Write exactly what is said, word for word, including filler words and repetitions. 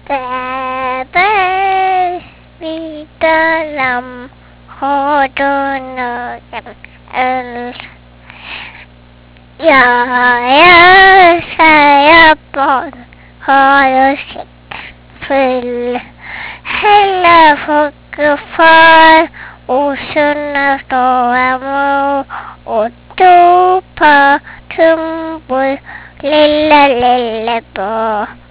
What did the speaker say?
Bäver vita lamm har du nagen öl. Ja, ja, kära barn, har du sitt full. Hela folk och far och sunna stora mor och dopa tumbor lilla lille barn.